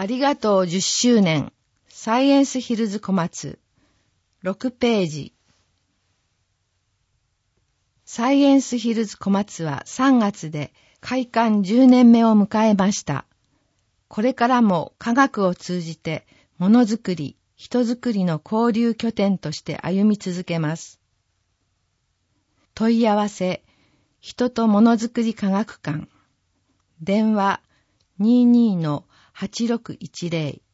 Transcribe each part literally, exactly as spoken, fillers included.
ありがとうじゅっしゅうねんサイエンスヒルズ小松ろくページ。サイエンスヒルズ小松はさんがつで開館じゅうねんめを迎えました。これからも科学を通じてものづくり、人づくりの交流拠点として歩み続けます。問い合わせ、人とものづくり科学館。電話 にじゅうに の はちろくいちぜろ。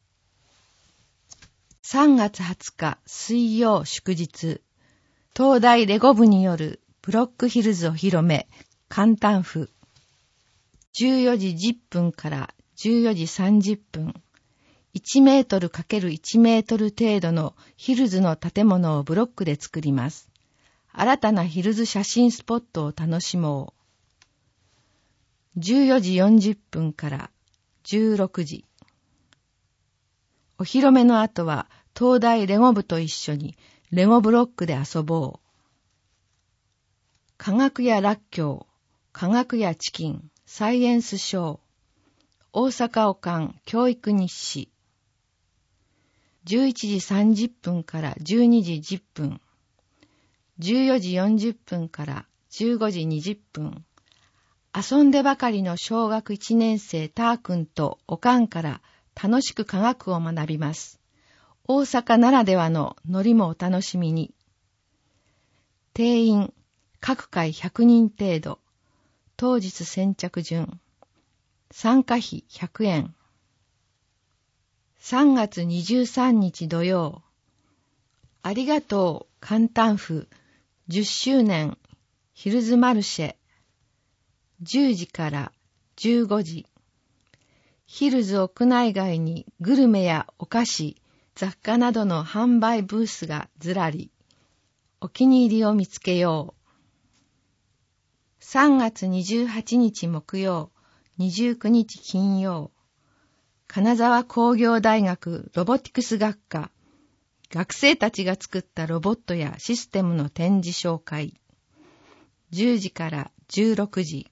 さんがつはつか水曜祝日、東大レゴ部によるブロックヒルズお披露目、簡単譜。じゅうよじじゅっぷんからじゅうよじさんじゅっぷん。いちメートルかけるいちメートル程度のヒルズの建物をブロックで作ります。新たなヒルズ写真スポットを楽しもう。じゅうよじよんじゅっぷんからじゅうろくじ。お披露目の後は東大レゴ部と一緒にレゴブロックで遊ぼう。科学やらっきょう、科学やチキン、サイエンスショー。大阪オカン教育日誌。じゅういちじさんじゅっぷんからじゅうにじじゅっぷん。じゅうよじよんじゅっぷんからじゅうごじにじゅっぷん。遊んでばかりの小学いちねん生ター君とおかんから楽しく科学を学びます。大阪ならではのノリもお楽しみに。定員、各回ひゃくにん程度。当日先着順。参加費ひゃくえん。さんがつにじゅうさんにち土曜。ありがとう簡単譜じゅっしゅうねんヒルズマルシェ。じゅうじからじゅうごじ。ヒルズ屋内外にグルメやお菓子、雑貨などの販売ブースがずらり。お気に入りを見つけよう。さんがつにじゅうはちにち木曜、にじゅうくにち金曜。金沢工業大学ロボティクス学科。学生たちが作ったロボットやシステムの展示紹介。じゅうじからじゅうろくじ。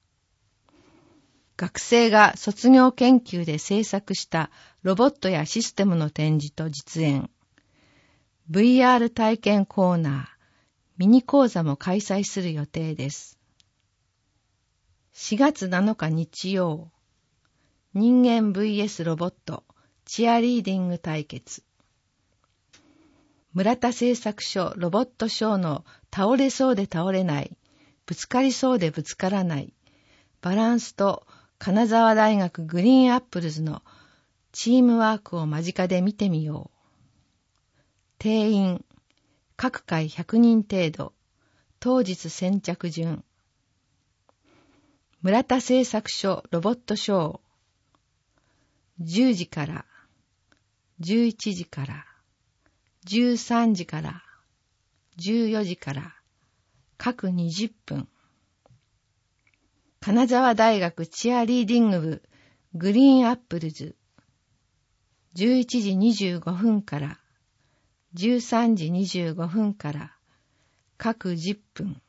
学生が卒業研究で制作したロボットやシステムの展示と実演。ブイアール 体験コーナー、ミニ講座も開催する予定です。しがつなのか日曜。人間 ブイエス ロボットチアリーディング対決。村田製作所ロボットショーの倒れそうで倒れない、ぶつかりそうでぶつからない、バランスと金沢大学グリーンアップルズのチームワークを間近で見てみよう。定員、各回ひゃくにん程度、当日先着順。村田製作所ロボットショー。じゅうじから、じゅういちじから、じゅうさんじから、じゅうよじから、各にじゅっぷん。金沢大学チアリーディング部グリーンアップルズ。じゅういちじにじゅうごふんから、じゅうさんじにじゅうごふんから、各じゅっぷん。